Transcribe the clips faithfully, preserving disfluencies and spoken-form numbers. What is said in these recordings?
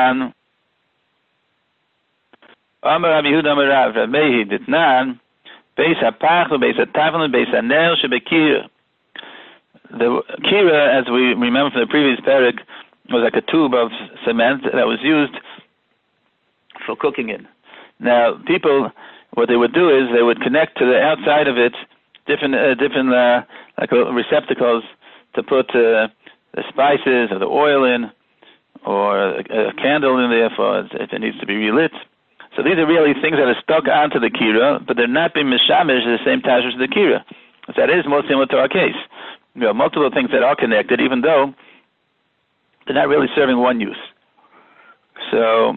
Ditnan. Amar Rabbi Yehuda Amar Rav, Rav Meir Ditnan, Beis HaPach, Beis HaTavlin, Beis HaNer, Shebekira. The kira, as we remember from the previous parak, was like a tube of cement that was used for cooking in. Now, people, what they would do is they would connect to the outside of it different, uh, different uh, like uh, receptacles to put uh, the spices or the oil in, or a, a candle in there for if it needs to be relit. So these are really things that are stuck onto the kira, but they're not being mishamish the same tashmish as the kira. So that is most similar to our case. You know, multiple things that are connected, even though they're not really serving one use. So,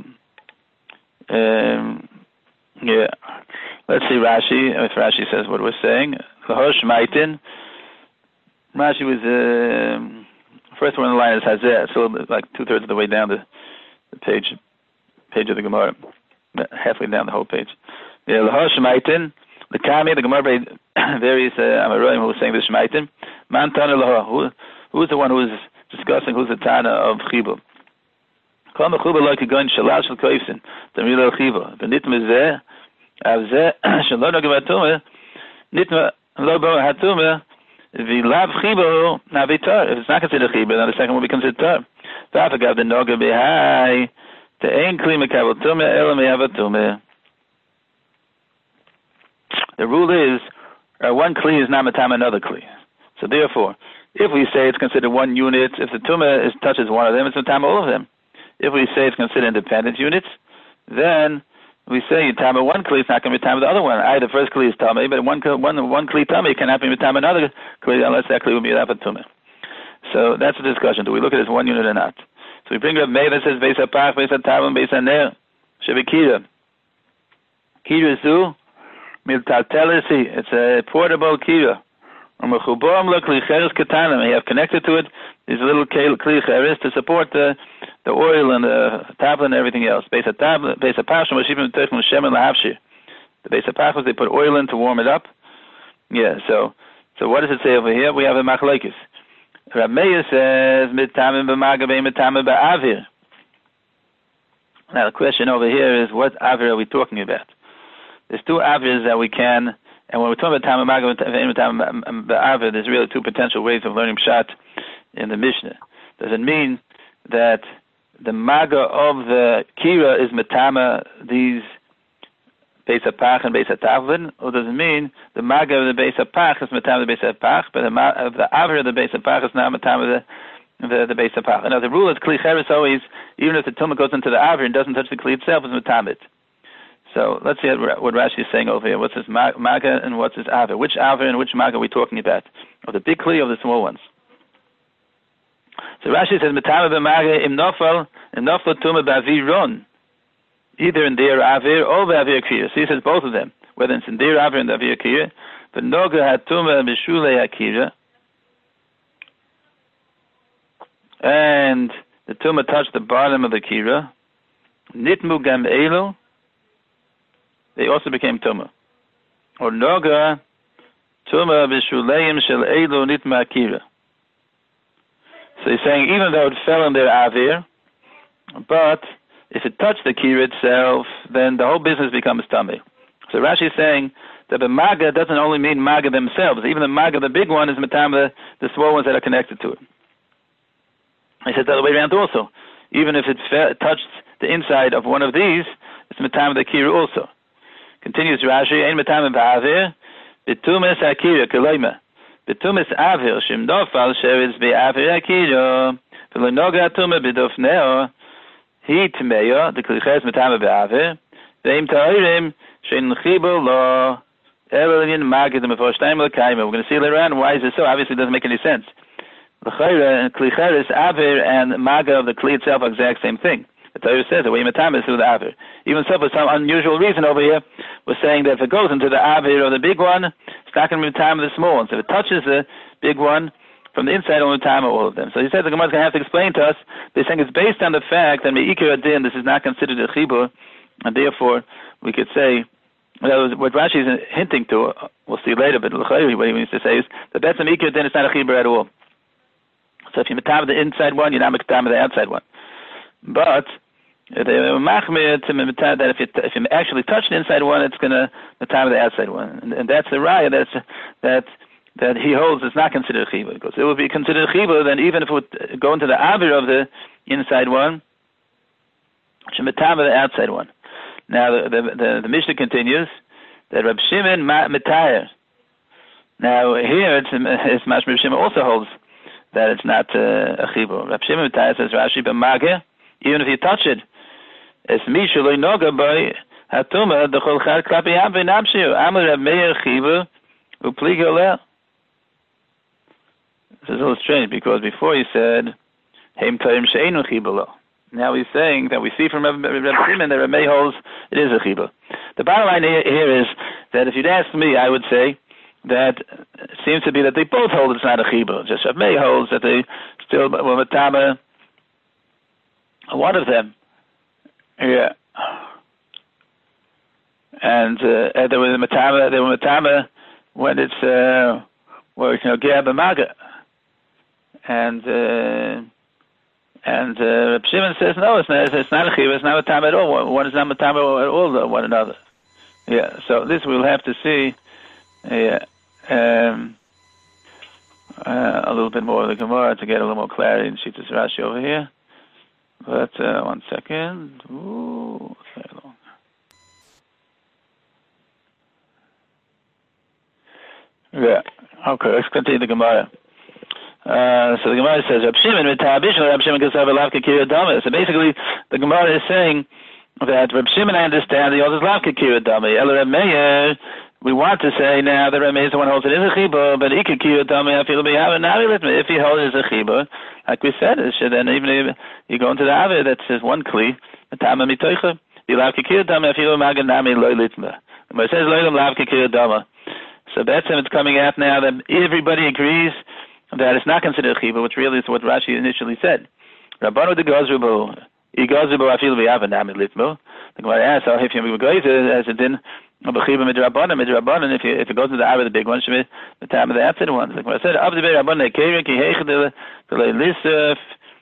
um, yeah. Let's see Rashi. If Rashi says what we're saying, Lahosh Maitin. Rashi was uh, first one in the line is Hazeh, so like two thirds of the way down the, the page, page of the Gemara, halfway down the whole page. Yeah, Lahosh Maitin. The Kami, the Gemara, various uh, Amaroim who was saying this Shmaitim. Man Tana Laha, who who's the one who is discussing who's the Tana of Chibur? Kol Mechuber like a gun Shalal Shel Koifsin, the Mila Chibur. V'nit Mezeh, Avzeh, Shalom Nogim Hatume, Nit Lo Bo Hatume, V'lav Chibur Navitar. If it's not considered Chibur, then the second will be considered Tar. V'afagav the Noga B'hai, the Ein Kli Mekabel Tume, Ela Me'avat Tume. The rule is uh, one kli is not matam another kli. So therefore, if we say it's considered one unit, if the tumah is, touches one of them, it's matam all of them. If we say it's considered independent units, then we say tama one kli is not going to be tama the other one. I, the first kli is tama, but one one one kli tama cannot be tama another kli unless that kli will be rapat tumah. So that's the discussion. Do we look at it as one unit or not? So we bring up May that says beis hapach, beis hatavim, beis haner, shebekira. Kira zu. It's a portable kira. You have connected to it these little kli cheres to support the the oil and the tablet and everything else. Beis hatablet, beis hapach, the beis hapach, they put oil in to warm it up. Yeah. So so what does it say over here? We have a machlokes. Rav Meir says mitamim b'magabe mitamim ba'avir. Now the question over here is, what avir are we talking about? There's two avirs that we can, and when we're talking about Tamamaga and Avir, there's really two potential ways of learning Pshat in the Mishnah. Does it mean that the Maga of the Kira is Matama, these Beis HaPach and Beis HaTavlin, or does it mean the Maga of the Beis HaPach is Matama the Beis HaPach, but the, the Avir of the Beis HaPach is not Matama the, the, the Beis HaPach? Now the rule is Kli Cheres always, even if the Tumah goes into the Avir and doesn't touch the Kli itself, is Matamit. So let's see what Rashi is saying over here. What's this maga and what's this aver? Which aver and which maga are we talking about? Of the big kli or the small ones? So Rashi says, "Metame b'maga im nofal im nofal tuma b'aviron." Either in their aver or b'avir kira. So he says both of them, whether it's in their aver and the avir kira. But noga hatuma b'shulei hakira, and the tuma touched the bottom of the kira. Nitmu gam elu. They also became Tumah. Or Noga, Tumah Vishuleim Shel Elu Nitma Akira. So he's saying even though it fell in their Avir, but if it touched the Kira itself, then the whole business becomes Tumah. So Rashi is saying that the Maga doesn't only mean Maga themselves. Even the Maga, the big one, is Matam, the, the small ones that are connected to it. He said the other way around also. Even if it fe- touched the inside of one of these, it's Matam the Kira also. Continues Rashi, Ein Matam ba'avir, Bitumis Akira Keleima. Bitumis Avir, Shim Nofal Sheretz Be'avir Akira, V'lonoga Tuma B'dofneo, Hi Tmeyo, the Kliches Matam ba'avir, Ve'im Ta'irim, Shein Chibo Lo, Erelin Magid, Mefoshtaim L'Kaima. We're going to see later on why is it so. Obviously it doesn't make any sense. The Chayra and Klicheres, Avir, and Maga of the Kli itself are the exact same thing. The Torah says that way Matam is through the Avir. Even so, for some unusual reason over here, we're saying that if it goes into the Avir of the big one, it's not going to be Matam of the small one. So if it touches the big one, from the inside, only Matam of all of them. So he says the Gemara is going to have to explain to us. They're saying it's based on the fact that Me'ikir Adin, this is not considered a Chibur, and therefore we could say, well, what Rashi is hinting to, we'll see later, but what he means to say is that that's a Me'ikir Adin, it's not a Chibur at all. So if you Matam of the inside one, you're not Matam of the outside one. But They were machmir to that if you if you actually touch the inside one, it's gonna the time of the outside one, and, and that's the raya that's that that he holds is not considered chiba, because it would be considered chiba then even if it would go into the avir of the inside one, should be time of the outside one. Now the the the, the Mishnah continues that Reb Shimon mitayr. Now here it's it's Mashma Reb Shimon also holds that it's not uh, a chiba. Reb Shimon mitayr says Rashi b'mageh, even if you touch it. Es mishu lo noga by hatuma the chol chad klapi ham v'namshiu amar Reb Meir chiba upliga leh. This is a little strange because before he said heim toim she'enu chiba lo. Now he's saying that we see from Reb Shimon that Reb Meir holds it is a chiba. The bottom line here is that if you'd ask me, I would say that it seems to be that they both hold it's not a chiba. Just Reb Meir holds that they still were matama one of them. Yeah, and uh, there was a matama. There were matama when it's uh, well, you know, gab and maga, and uh, and uh, Reb Shimon says no, it's not. It's not a chiva. It's not a matama at all. One is not matama at all. One another. Yeah. So this we'll have to see. Yeah. Um, uh, a little bit more of the Gemara to get a little more clarity in Shittas Rashi over here. But uh, one second. Ooh, very long. Yeah. Okay, let's continue the Gemara. Uh, so the Gemara says, Reb Shimon v'tabishon Reb Shimon kasav lavka kira dama. So basically, the Gemara is saying that Reb Shimon, I understand, he holds lavka kira dama. El Reb Meir, we want to say now that Reb Meir is the one who holds it is a chiba, but ikka kira dama, I feel b'yav, now if he holds it is a chiba, like we said, it should, and even if you go into the Avir, that says one kli, the Tama mitoicha, the Lav Kikir Dama, Afilu Magan Nami Loy Litma. But it says Loy Lav Kikir Dama. So that's it's coming out now that everybody agrees that it's not considered chiba, which really is what Rashi initially said. Rabbanu de Gazrubo, Igazrubo Afilu V'Yavan Nami Litma. The Gemara asks, oh, if you go as it did, B'chiba Midrabanan, Midrabanan, if you if it goes to the Avir, the big one, should be the time of the outside one. The Gemara said, Abdi Rabbanan Keirik, Yehechad the Lisef.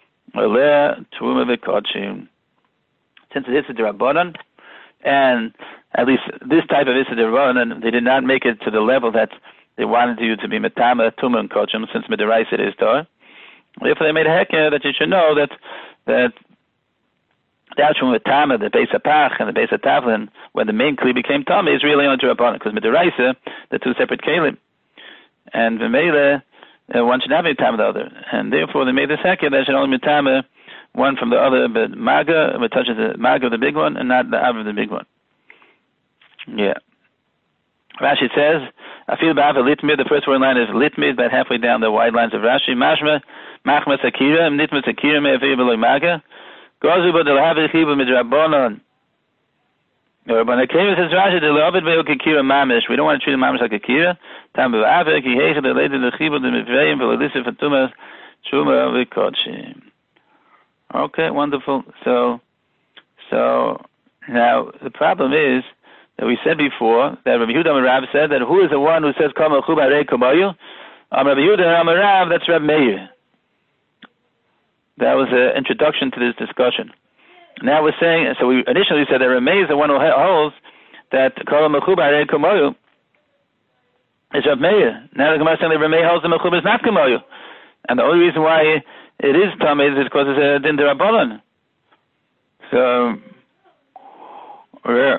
Since it is a Rabbanan, and at least this type of Issa Rabbanan, they did not make it to the level that they wanted you to be Metama, Tumah, and Kochim, since Midarais it is Torah. Therefore, they made a hekah that you should know that that the outcome of Tama, the Beis HaPach, and the Beis HaTavlin, when the main Kli became Tama, is really only Rabbanan, because Midarais, the two separate Kalim. And V'meila, Uh, one should have a time of the other, and therefore they made this hekah that should only be tama one from the other, but maga, but touches the maga of the big one and not the av of the big one. Yeah. Rashi says, I feel ba'av litmid. The first word line is litmid, about halfway down the wide lines of Rashi. Mashma, machma sakira, nitma sakira me avir beloy maga. Gozu ba delhavi chiba midrabanon. Rabbanan Keiva says Rashi, the le'ovid be'o kikira mamish. We don't want to treat a mamish like a kira. Tam b'avik, he heichad the lady the chiba the mivreim v'lelisif v'tumah shuma v'kodshim. Okay, wonderful. So, so now the problem is that we said before that Rabbi Yehuda Amarav said that who is the one who says Kol Melchu B'Arei Kamayu? Um, Rabbi Yehuda Amarav, that's Rabbi Meir. That was an introduction to this discussion. Now we're saying, so we initially said that Rabbi Meir is the one who holds that Kol Melchu B'Arei Kamayu is Rabbi Meir. Now the Gemara is saying that Rabbi Meir holds the Melchu is not Kamayu, and the only reason why it is Tamei is because it's a Din D'Rabbanan. So, yeah.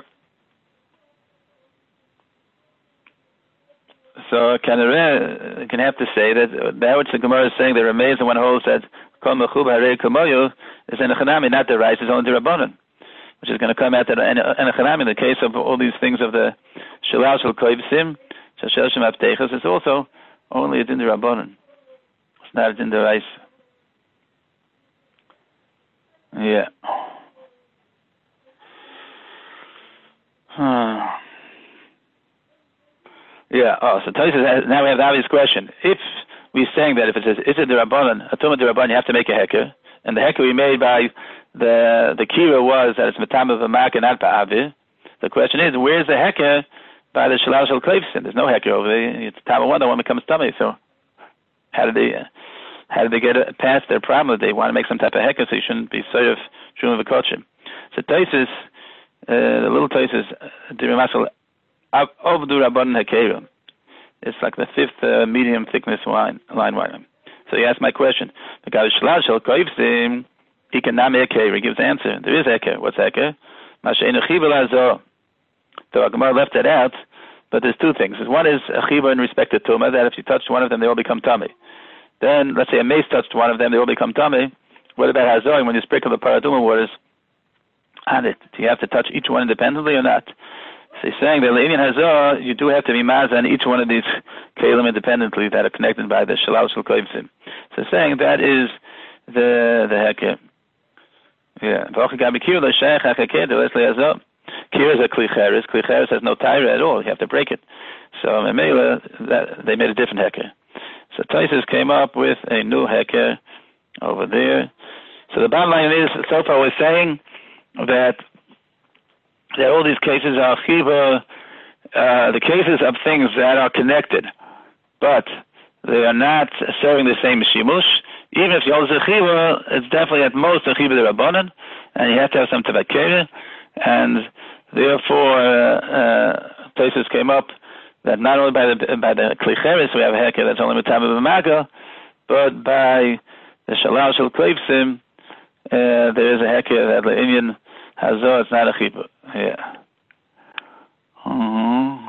So can I can have to say that that which the Gemara is saying that Rameh is the one who holds that Kol Mechub Harei Kamoyu is in a Chanami, not the rice, is only the Rabbanan, which is going to come out in a Chanami. In the case of all these things of the Shalal Shal Koivsim, Shal Shem Aptechas, it's also only a Din the Rabbanan. It's not a Din the rice. Yeah. Huh. Yeah. Oh, so Tosfos, now we have the obvious question. If we're saying that if it says is it the Rabbanan, a Tumah the Rabbanan, you have to make a heker, and the heker we made by the the kira was that it's matam of a mak and not ba'avir. The question is, where's the heker by the shalal shel kleifsin? There's no heker over there. It's tam one, the one becomes tummy. So how did they how did they get past their problem? They want to make some type of heker, so you shouldn't be sort of shum v'kochim. So Taisus, uh, the little Taisus, Dirimasal Avdu Rabban Hakerim. It's like the fifth uh, medium thickness wine, line wine. So he asked my question. The guy Shlal Shel Koivsim, he can name Heker. He gives the answer. There is Heker. What's Heker? Masheinu Chibel Azor. So Gemara left that out, but there's two things. One is a Chibel in respect to Tumah, that if you touch one of them, they all become tummy. Then, let's say a mace touched one of them, they all become tummy. What about Hazor? When you sprinkle the Paraduma waters on it, do you have to touch each one independently or not? So he's saying that in Hazor, you do have to be maz on each one of these kelim independently that are connected by the Shalal Shel Koivsim. So saying that is the the Heker. Yeah. Kir is a klicheres. Klicheres has no tyra at all. You have to break it. So that they made a different Heker. So Taisus came up with a new Heker over there. So the bottom line is, so far we're saying that that all these cases are chiba, uh, the cases of things that are connected, but they are not serving the same shimush. Even if you hold a chiba, it's definitely at most a chiba de rabbanan, and you have to have some tabakere, and therefore uh, Taisus came up that not only by the by the klicheres we have a heker that's only mitama b'maga, but by the shalal shel koivsim uh, there is a heker that the Indian hazor, it's not a chiba. Yeah. Mm-hmm.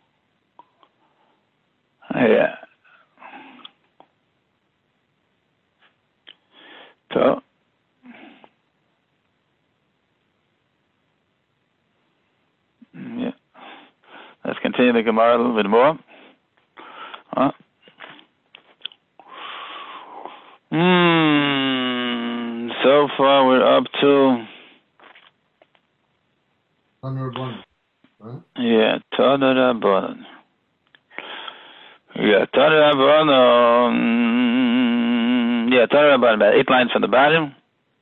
Yeah. So. Yeah. Let's continue the Gemara a little bit more. Huh? Mm, so far we're up to yeah, Tana Rabbanan. Yeah, Tana Rabbanan. Yeah, Tana Rabbanan. About eight lines from the bottom.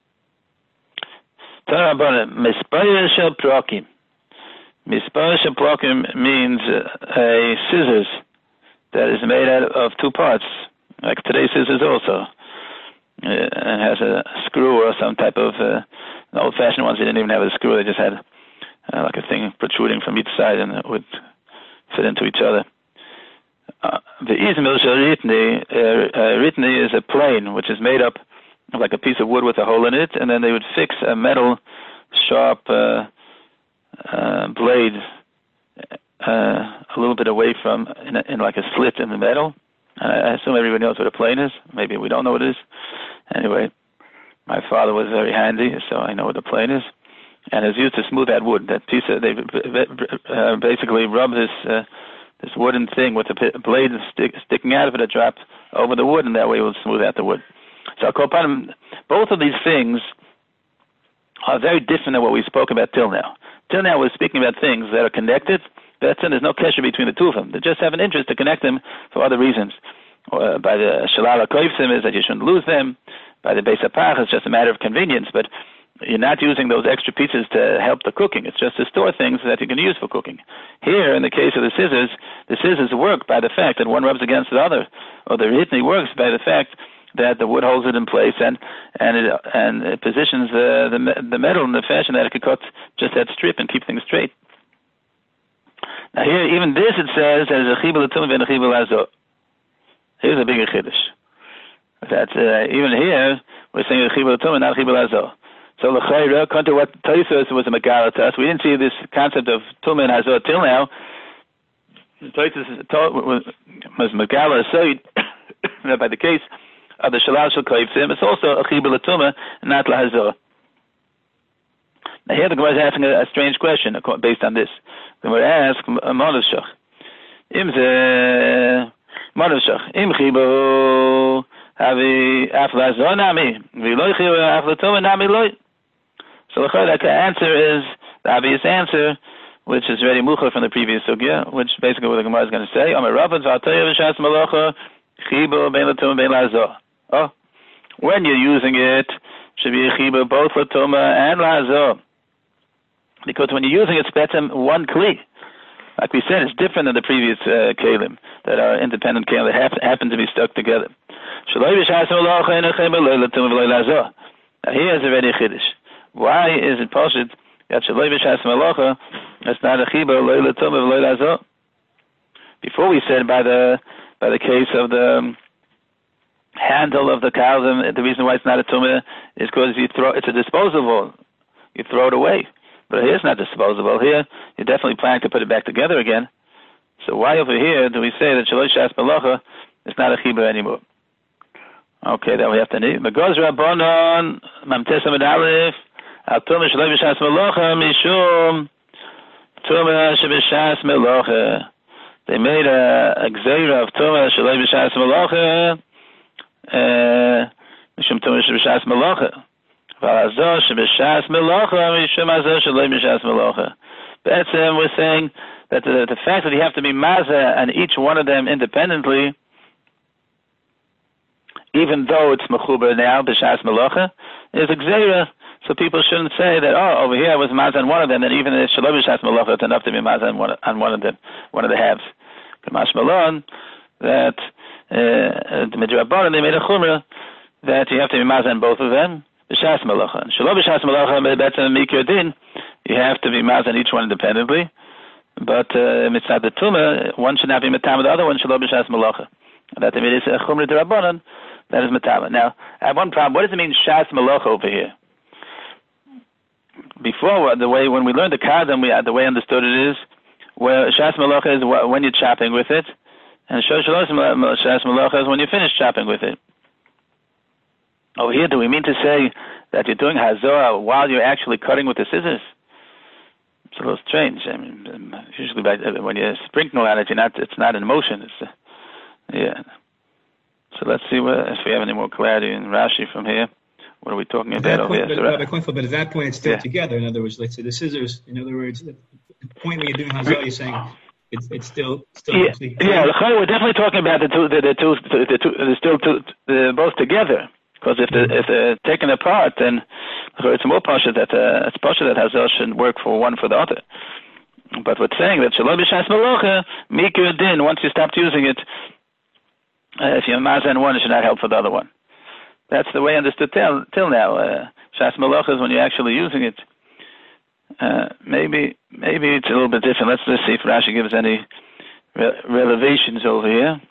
Tana Rabbanan. Mispaya Shel Prakim. Mispaya Shel Prakim means a scissors that is made out of two parts, like today's scissors also. Uh, and has a screw or some type of uh, the old-fashioned ones. They didn't even have a screw. They just had uh, like a thing protruding from each side, and it would fit into each other. The Izmil Shel Ritni, Ritni is a plane which is made up of like a piece of wood with a hole in it, and then they would fix a metal sharp uh, uh, blade uh, a little bit away from in, a, in like a slit in the metal. I assume everybody knows what a plane is. Maybe we don't know what it is. Anyway, my father was very handy, so I know what a plane is. And it's used to smooth out wood. That piece of, they uh, basically rub this uh, this wooden thing with the blade stick, sticking out of it, a drop over the wood, and that way it will smooth out the wood. So both of these things are very different than what we spoke about till now. Till now we're speaking about things that are connected. That's it. There's no kesher between the two of them. They just have an interest to connect them for other reasons. Uh, by the shalala koivsim is that you shouldn't lose them. By the beis hapach, it's just a matter of convenience. But you're not using those extra pieces to help the cooking. It's just to store things that you can use for cooking. Here, in the case of the scissors, the scissors work by the fact that one rubs against the other, or the ritni works by the fact that the wood holds it in place and and it and it positions the the, the metal in the fashion that it could cut just that strip and keep things straight. Now here, even this it says there's a chibel l'tumah and a chibel l'azor. Here's a bigger chiddush. That uh, even here we're saying a chibel l'tumah, not a chibel l'azor. So l'chayra, according to what Taisus was a megala to us, we didn't see this concept of tumah and hazor till now. Taisus was megala aside that by the case of the shalal shel koivsim, it's also a chibel l'tumah, not l'hazor. Now here the Gemara is asking a, a strange question based on this. The Gemara asks, Monavshach, im ze Monavshach, im chibo havi af l'hazor nami, v'loi chibo af l'tumah nami loi. So the answer is the obvious answer, which is very mucha from the previous sugya, which basically what the Gemara is going to say. Amar Rabbah v'atayah v'shas malacha chibo bein l'tumah bein l'hazor. Oh, when you're using it, should be a chibo both l'tumah and l'hazor. Because when you're using it, it's one kli. Like we said, it's different than the previous uh, kelim that are independent kelim that have, happen to be stuck together. Now here's already a chiddush. Why is it poshut that shaloi b'shas malacha? That's not a chibur loy l'tumah v'loy l'azor. Before we said by the by the case of the handle of the kaldim, the reason why it's not a tumah is because you throw it's a disposable. You throw it away. But here it's not disposable. Here you're definitely planning to put it back together again. So why over here do we say that shaloi b'shas malacha is not a chibur anymore? Okay, then we have to need. Because Rabbanon Mamtes Amid Aleph Al Tumah Shaloi B'Shas Melacha Mishum Tumah Sheb'Shas Melacha. They made a, a gzeira of Tumah Shaloi B'Shas Melacha Mishum Tumah Sheb'Shas Melacha. V'Azor Sheb'Shas Melacha Mishum Azor Shaloi B'Shas Melacha. That's um, we're saying that the, the fact that you have to be maza and each one of them independently, even though it's mechuber now, b'shas melacha, is a gzeira. So people shouldn't say that, oh, over here I was mazan one of them, and even if shalom b'shas melacha, it's enough to be mazan one, on one of them, one of the halves. Kamash malon, that the midrabanan they made a chumrah that you have to be mazan both of them, b'shas melacha. Shalom b'shas melacha, betzem mikra din, you have to be mazan each one independently. But uh, mitzad the tumah, one should not be matam with the other one, shalom b'shas melacha. That they made is a chumrah d'Rabbanan. That is matama. Now, I have one problem. What does it mean, shas melacha over here? Before, the way when we learned the kadam, we the way I understood it is, where shas melacha is when you're chopping with it, and shas melacha is when you finish chopping with it. Over here, do we mean to say that you're doing hazor while you're actually cutting with the scissors? It's a little strange. I mean, usually by, when you sprinkle on it, you're not. It's not in motion. It's uh, yeah. So let's see what, if we have any more clarity in Rashi from here. What are we talking at about over point, here? But, so, but at that point, it's still yeah. together. In other words, let's say the scissors. In other words, the point when you're doing hazal, you're saying it's it's still still yeah. complete. Yeah, we're definitely talking about the two. The, the two. The two. They're still two, the, both together. Because if they're, if they're taken apart, then it's more partial that uh, it's partial that hazal should work for one for the other. But we're saying that shalom b'shas melacha mikra din. Once you stopped using it. Uh, if you're mazan one, it should not help for the other one. That's the way I understood till, till now. Uh, Shas Melacha is when you're actually using it. Uh, maybe maybe it's a little bit different. Let's just see if Rashi gives any re- relevations over here.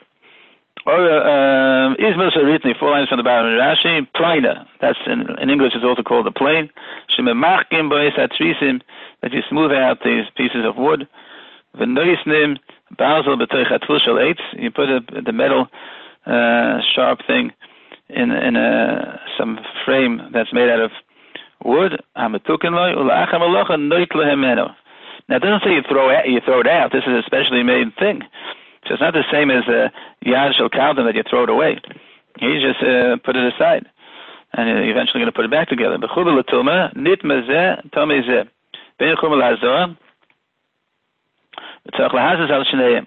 Or Ismail Saritni, four lines from the bottom of Rashi. Plina, that's in, in English it's also called a plane. Shememachkim bois atrisim, that you smooth out these pieces of wood. V'noisnim basel b'toich atful shel eitz. You put a, the metal uh, sharp thing in in a, some frame that's made out of wood. Hamatukin loy ula'acham alocha noit lehemeno. Now it doesn't say you throw it, you throw it out. This is a specially made thing. So it's not the same as a yad shel kaldim that you throw it away. You just uh, put it aside, and you're eventually going to put it back together. B'chubel l'tuma nit mezeh tomei zeh ben chumel hazor. Tzarich lahazes al shneiim.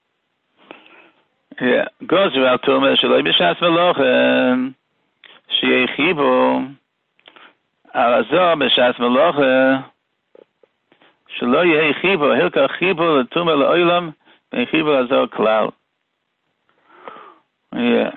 Yeah, goes al tuma shaloi b'shas melocha sheyei chibu al hazor b'shas melocha shaloi yei chibu hilka chibu l'tuma l'olam ben chibu hazor klal. Yeah.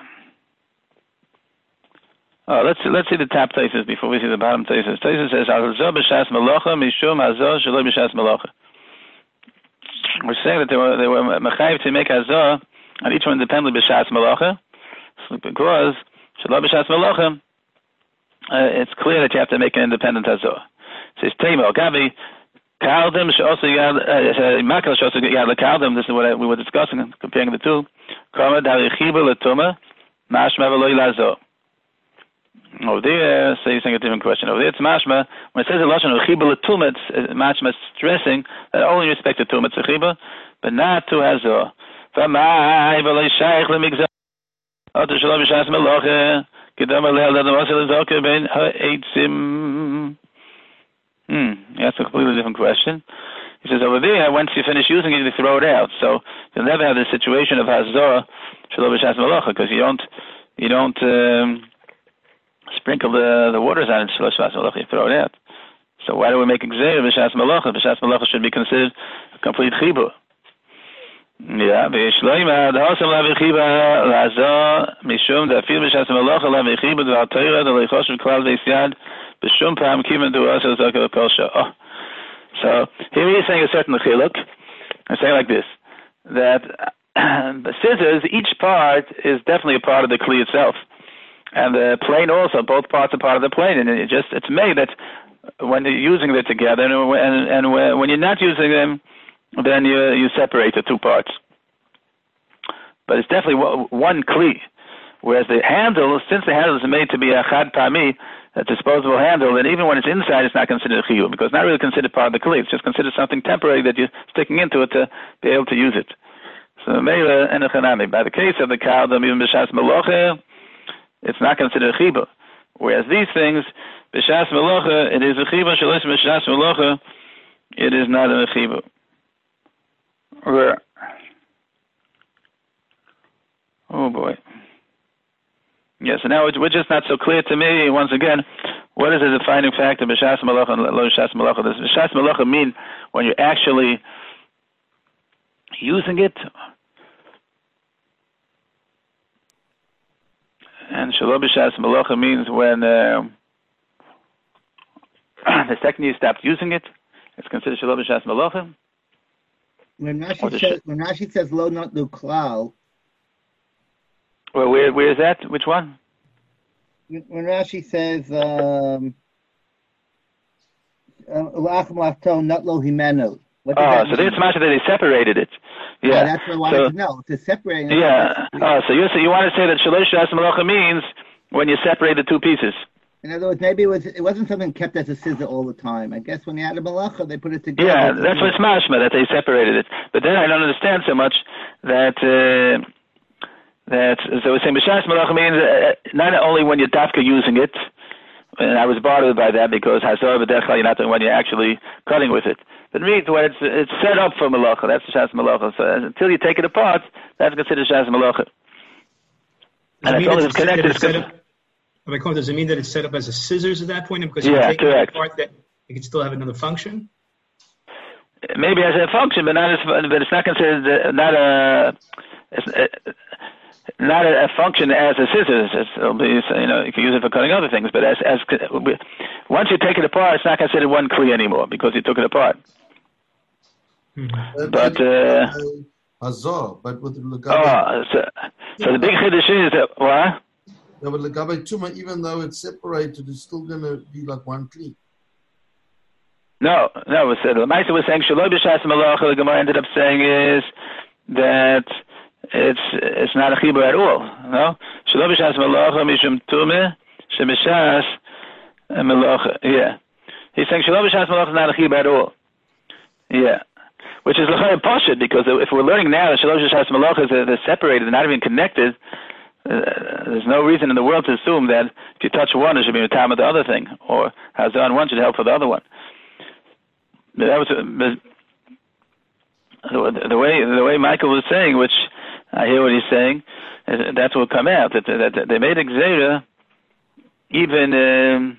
Oh, let's let's see the top thesis before we see the bottom thesis. Thesis says al hazor b'shas melocha mishum hazor shaloi b'shas melocha. We're saying that they were they were mechayiv to make hazor on each one independently b'shas melacha, because shalom b'shas melacha, uh, it's clear that you have to make an independent hazor. It says teimo gabi kaldim she'osu yad makal she'osu yad lekaldim. This is what I, we were discussing, comparing the two. Kama darichiba letuma mashma v'loy lazor. Over there, so you're saying a different question. Over there, it's mashma. When it says in Lashon chiba letuma, it's mashma stressing that only in respect to tumah it's a chiba, but not to hazor. V'mai v'loy shaykh lemigzah. Oto shalom b'shas melocha kedam alel adam osel zoker ben ha'eitzim. Hmm, that's a completely different question. He says over there, once you finish using it, you throw it out. So you'll never have the situation of hazor shalom b'shas melocha because you don't you don't. Um, sprinkle the the waters on it, shalosh shas malacha, you throw it out. So why do we make gzeira b'shas malacha? B'shas malacha should be considered a complete chibur. Yeah, V'yishloima, the Hosam Lavichiba, Lazo, Mishum, the Afil B'Shas Malocha, Lavichiba, the Al-Torah, the Leichoshev Klal V'Yad, B'Shum Pam, Kivan, Duasa, Zaka, Kosha. Oh. So, here he is saying a certain chiluk. I say like this, that the scissors, each part is definitely a part of the kli itself. And the plane also, both parts are part of the plane. And it just, it's made that when you're using them together, and, and, and when you're not using them, then you you separate the two parts. But it's definitely one kli. Whereas the handle, since the handle is made to be a chad pami, a disposable handle, then even when it's inside, it's not considered a chiyuv, because it's not really considered part of the kli. It's just considered something temporary that you're sticking into it to be able to use it. So meila and echanami. By the case of the cow, the even b'shas melocha, it's not considered a chiyuv. Whereas these things, b'shas melocha, it is a chiyuv. Shalos b'shas melocha, it is not a chiyuv. Where? Oh boy. Yeah, so now it's, it's just not so clear to me, once again, what is the defining factor, b'shas malacha and lo shas malacha? Does b'shas malacha mean when you're actually using it? And shelo b'shas malacha means when uh, the second you stopped using it, it's considered shelo b'shas malacha. When Rashi says, when Rashi says lo not do klal. Well, where where is that? Which one? When Rashi says um, not lo himenu. Oh, so it's much that they separated it. Yeah, yeah that's what I wanted so, to know. To separate. Yeah. Oh, so you so you want to say that shalosh shas malacha means when you separate the two pieces. In other words, maybe it was it wasn't something kept as a scissor all the time. I guess when you add a malacha, they put it together. Yeah, that's what's mashma, that they separated it. But then I don't understand so much that uh, that so we're saying b'shas malacha means uh, not only when you're dafka using it. And I was bothered by that because hazor b'dechal you're not doing when you're actually cutting with it. But it means when it's it's set up for malacha. That's b'shas malacha. So until you take it apart, that's considered b'shas malacha. And it's only connected. It's set up, does it mean that it's set up as a scissors at that point? Because yeah, you take correct. It apart, that it can still have another function. Maybe as a function, but not as but it's not considered uh, not a. It's, uh, Not a, a function as a scissors. It's, it'll be, you know, you can use it for cutting other things. But as as once you take it apart, it's not considered one kli anymore because you took it apart. Mm-hmm. But uh, Hazor, but with the oh, so, so the big chiddush is that what? Yeah, but legabe tuma, even though it's separated, it's still going to be like one kli. No, no. We said the Ma'aser was saying shaloi b'shas malacha. The Gemara ended up saying is that. It's it's not a chibur at all. No, shelo b'shas malacha mishum tumeh sheb'shas malacha. Yeah, he's saying shelo b'shas malacha is not a chibur at all. Yeah, which is l'chayim pashut because if we're learning now that shelo b'shas malacha is they're separated, they're not even connected. Uh, there's no reason in the world to assume that if you touch one, it should be a time of the other thing, or hazar on one should help for the other one. But that was but the way the way Michael was saying, which. I hear what he's saying. That's what will come out. That, that, that they made a gzeira even um,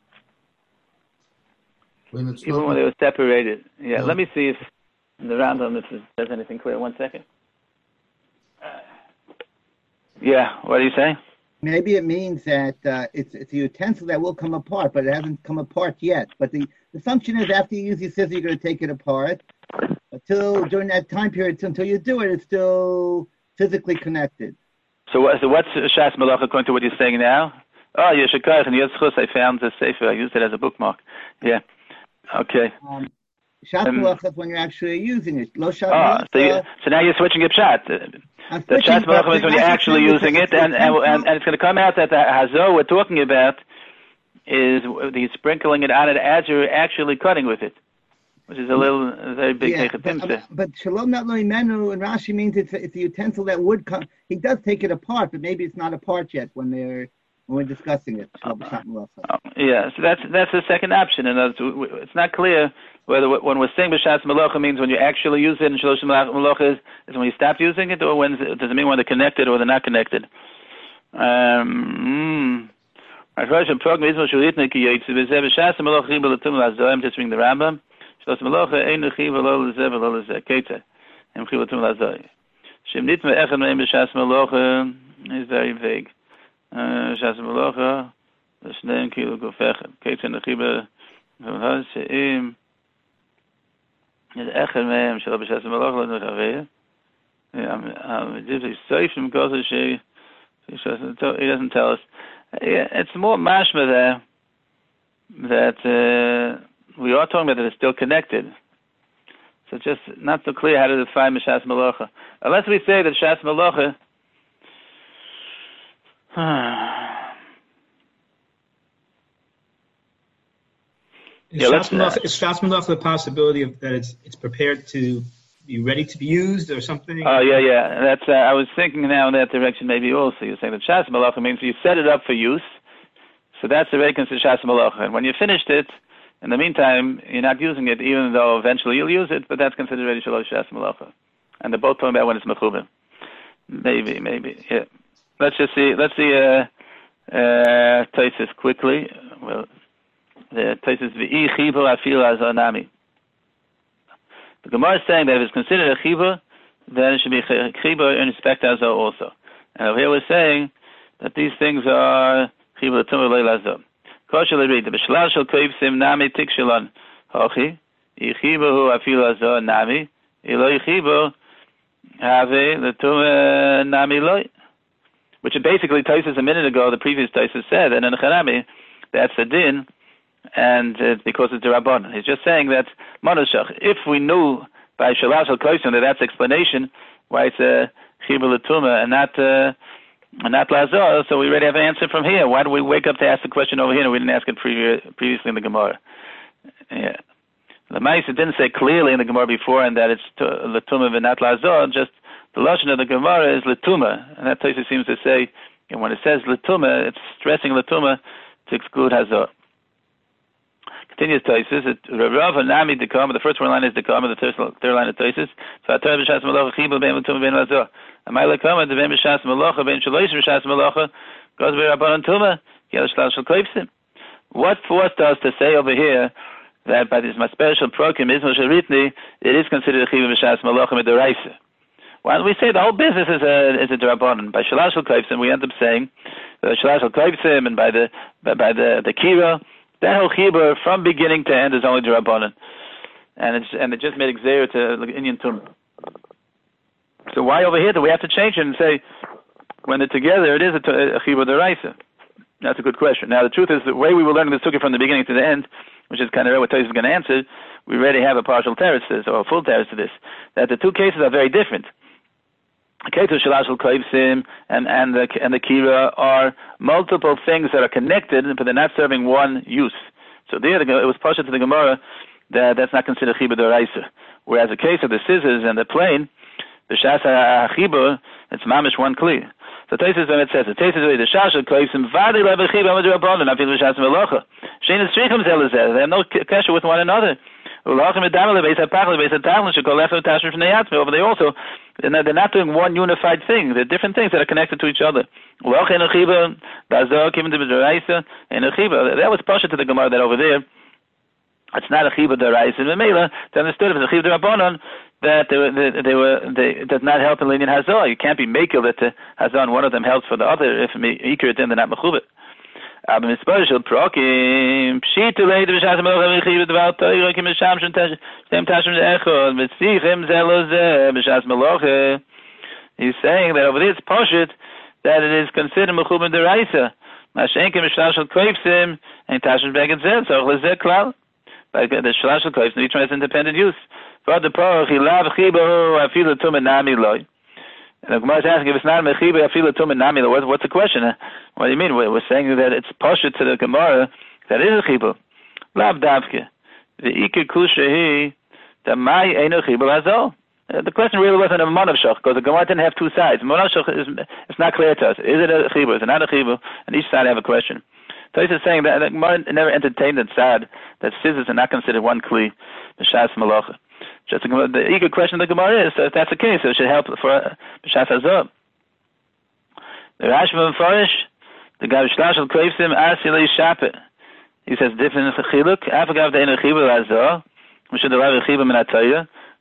when it's even when they were separated. Yeah, yeah. Let me see if in the Rambam if there's anything clear. One second. Uh, yeah, what are you saying? Maybe it means that uh, it's it's a utensil that will come apart, but it hasn't come apart yet. But the, the assumption is after you use your scissors, you're going to take it apart. Until during that time period, until you do it, it's still physically connected. So, what, so what's Shas Malacha according to what you're saying now? Oh, Yeshakach and Yitzchus, I found the sefer. I used it as a bookmark. Yeah. Okay. Um, Shas um, Malacha is when you're actually using it. Lo Shas oh, Malacha. So, you, so now you're switching it pshat. The Shas Malacha is when you're actually using it, and, and, and, and it's going to come out that the Hazor we're talking about is the sprinkling it on it as you're actually cutting with it. Which is a little, a very big yeah, but, uh, but shalom not lo imenu and Rashi means it's a, it's a utensil that would come. He does take it apart, but maybe it's not apart yet when they're when we're discussing it. Uh, uh, yeah, so that's that's the second option, and it's not clear whether when we're saying b'shas malacha means when you actually use it, and shalosh malacha is, is when you stop using it, or when does it mean when they're connected or they're not connected? Um. I'm just reading the Rambam. So Im Chibur Tumah Lazoi. Shem Nit Me'echad Me'em B'Shas Melocha is very vague. B'Shas Melocha, L'Shneim Kilu Guf Echad. Keitzin Chibur Tumah She'im Echad Me'em Shelo B'Shas Melocha Lo Nuchaveh. He doesn't tell us. It's more mashma there that uh, we are talking about that it's still connected. So just not so clear how to define Shas Melocha. Unless we say that Shas Melocha Is Shas Melocha, is Shas Melocha the possibility of that it's it's prepared to be ready to be used or something? Oh yeah, yeah. That's. Uh, I was thinking now in that direction. Maybe also you're saying that Shas Melocha means you set it up for use. So that's the reference to Shas Melocha. And when you finished it, in the meantime, you're not using it, even though eventually you'll use it. But that's considered ready Shalosh Shas Melocha. And they're both talking about when it's mechubim. Maybe, maybe. Yeah. Let's just see. Let's see. Uh, uh, Taisus quickly. Well, the Taisus v'i chibur afil azonami. The Gemara is saying that if it's considered a chibur, then it should be a chibur in respect to Azor also. And over here we're saying that these things are chibur tumah leil Azor. Kosher read the b'shlal shel koivsim nami tik shalon hochi yichibur hu afil Azor nami ilo yichibur have the tumah nami loy. Which basically Taisus a minute ago, the previous Taisus said, and in Chanami, that's a din. And uh, because it's the Rabban. He's just saying that Monoshach, if we knew by Shalash al Koisim that that's explanation why it's a Chibur L'Tumah and not uh, and not Lazor, so we already have an answer from here. Why do we wake up to ask the question over here and we didn't ask it previ- previously in the Gemara? Yeah. The Ma'is didn't say clearly in the Gemara before and that it's L'Tumah and not Lazor, just the Lashon of the Gemara is L'Tumah. And that Tosfos seems to say, and when it says L'Tumah, it's stressing L'Tumah to exclude Hazor. Continues Taisus, Rav Nami Dekama, the first one line is Dekama, the third, third line is Taisus. So Atar B'Shas Melocha Chibur Ben L'Tumah Ben Lazor. Amay Lekama, the Ben B'Shas Melocha Ben Shalosh B'Shas Melocha goes B'Rabbanan Tumah Yel Shlal Shel Koivsim. What forced us to say over here that by this special prokim Ismael Sharitni it is considered a Chibur B'Shas Melocha Midoraisa? Why don't we say the whole business is a is a D'Rabbanan? By Shalosh Shel Koivsim we end up saying uh, Shalosh Shel Koivsim and by the by, by the the Kira. That whole chibur from beginning to end is only D'Rabbanan, and it's and it just made exer to like, Inyan Tum. So why over here do we have to change it and say when they're together it is a, a chibur d'oraisa? That's a good question. Now the truth is the way we were learning this sukkah from the beginning to the end, which is kind of what Tosfos is going to answer, we already have a partial teretz to this or a full teretz to this. That the two cases are very different. The case of Shalash al Koivsim and and the and the Kira are multiple things that are connected, but they're not serving one use. So there, it was partial to the Gemara that that's not considered Chibur D'Oraisa. Whereas the case of the scissors and the plane, the Shas HaChibur, it's mamish one kli. So Tosfos when it says the Tosfos the Shalash al Koivsim vadi leva Chibur D'Rabbanan afil B'Shas Melocha shein strichim zelazeh. They have no kasher with one another. Over they also, they're not doing one unified thing. They're different things that are connected to each other. That was partial to the Gemara that over there. It's not a chibur d'oraisa. And Mela, they understood if it's a chibur d'Rabbanan that they were, they, they were, they, it does not help in Linyan Hazor. You can't be makel that the Hazor and one of them helps for the other. If Ikir then they're not mechubet. Aber mit Spurshel Prokim, Pshita later B'Shas Melocha V'Chibur D'Val Torah Kim Misham Shem Shem Tashim Echod V'Tzichem Zelozeh B'Shas Melocha. He's saying that over there it's poshut that it is considered Mechubim D'Oraisa. Mashenkim B'Shal Shel Koivsim and Tashim Beged Zeh Tzorch L'Zeh Klal. Like the Shal Shel Koivsim, each one has independent use. For the Porach Hilav Chibur Afilu Tumah Nami Loi. And the Gemara is asking if it's not mechiba afila tumah nami. What's what's the question? What do you mean? We're saying that it's poshut to the Gemara that is a chibur. Lav davke the ikir kushahi the mai eino chibur hazol. The question really wasn't a monavshach because the Gemara didn't have two sides. Monavshach is it's not clear to us. Is it a chibur? Is it not a chibur? And each side have a question. So he's saying that the Gemara never entertained that side that scissors are not considered one kli b'shas melocha. Just the, the eager question of the Gemara is, so if that's the case, it should help for B'Shas Hazor. The Rashi Mefarish, the guy Shalash al Koivsim Asili Shapet. He says different chiluk. Afagav de'enu chibur lazor, which is the Rav chibur min atayah.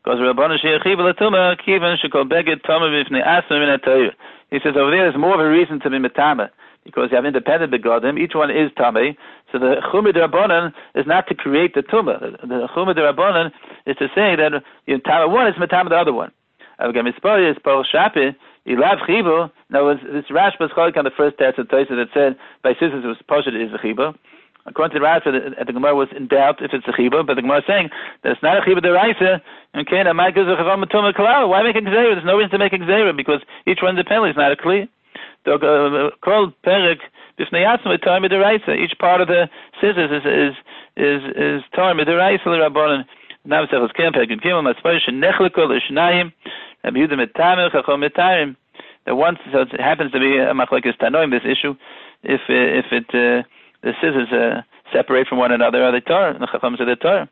Because Rabbanan she'achiva l'tumah kivan shekol beged tama b'fnei asma min ha'Torah. He says over there is more of a reason to be metama because you have independent begodim. Each one is tamei. So the chumah d'Rabbanan is not to create the tumah. The chumah d'Rabbanan is to say that you tama one is metama the other one. Again, mispari is pol shapi ilav chibu. Now this Rash was called on the first text of Tosfos that said by sisters it was poshet is a chibu. According to the Rashi, the, the Gemara was in doubt if it's a chiba, but the Gemara is saying that it's not a chiba deraisa. Okay, now my goes a chavam matuma kalal. Why make a gzeira? There's no reason to make a gzeira because each one independently is not a kli. Called perik b'fnei atzma tar mideraisa. Each part of the scissors is is is is tar mideraisa l'rabbanan. Now it's a camp perik gimel masparish nechlekol l'shnayim. Rabbi Yehuda metamer chacham metarim. That once so it happens to be a machlekes tanoim this issue, if if it uh, the scissors uh, separate from one another, are they tar? The chacham said they're tar.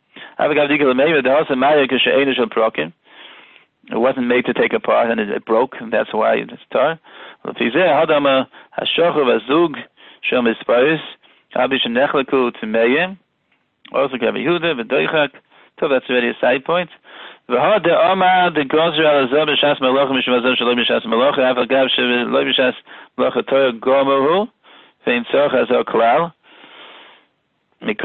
It wasn't made to take apart, and it, it broke, and that's why it's tar. Also, Rabbi Yehuda, v'doichak. So that's already a side point. V'had de'omar de'gozra al-azor b'shas melacha mishum azor shaloi b'shas melacha av agav shaloi b'shas melacha torah gomohu ve'in tzorach azor klal. So now he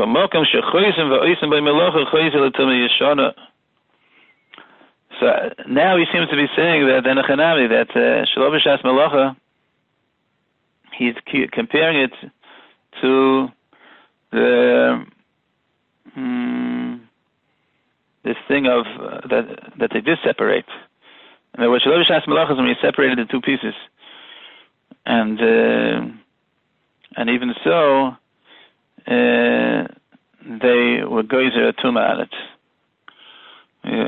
seems to be saying that in Hanami that Shalom B'Shas Melacha, he's comparing it to the um, this thing of uh, that that they did separate. And what Shalom B'Shas Melacha is when you separated the two pieces, and uh, and even so. Uh, they were goyzer a tumah on it. Yeah.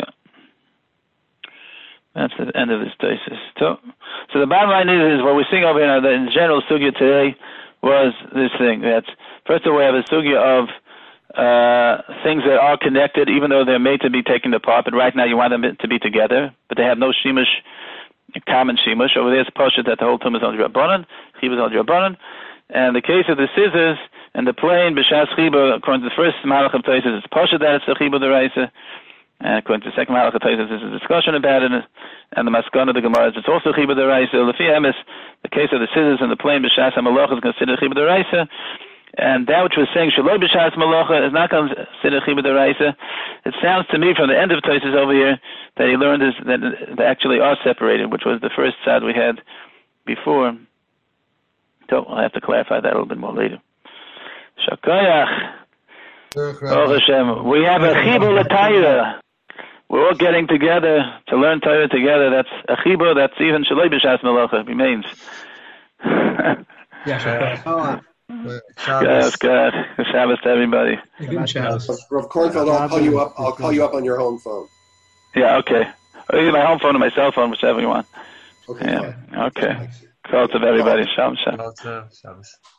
That's the end of this thesis. So, so the bottom line is, is what we're seeing over here, that in general, sugya today was this thing. That first of all, we have a sugya of uh, things that are connected, even though they're made to be taken apart, but right now you want them to be together, but they have no shimush, common shimush. Over there it's poshet that the whole tumah is on Rabbanan, chiba is on Rabbanan. And the case of the scissors and the plane, b'shas chiba, according to the first malach of Tosfos, it's poshet that it's a chiba deraisa. And according to the second malach of Tosfos, there's a discussion about it. And the maskana of the Gemara is it's also chiba deraisa. Lefi emes, the case of the scissors and the plane, b'shas hamalacha is considered chiba deraisa. And that which was saying shaloi b'shas malacha is not considered chiba deraisa. It sounds to me from the end of Tosfos over here that he learned is that they actually are separated, which was the first side we had before. So I'll have to clarify that a little bit more later. Shakayach. Oh Hashem. We have a chibur l'Torah. We're all getting together to learn Torah together. That's a chibur. That's even shaloi b'shas melacha remains. Yeah, Shabbos. Shabbos. God, Shabbos to everybody. Good Shabbos. Rav Kornfeld, I'll call you up. I'll call you up on your home phone. Yeah. Okay. Or either my home phone or my cell phone, whichever you want. Okay. Yeah. Okay. Call to everybody. Shalom. Shalom. Shabbos.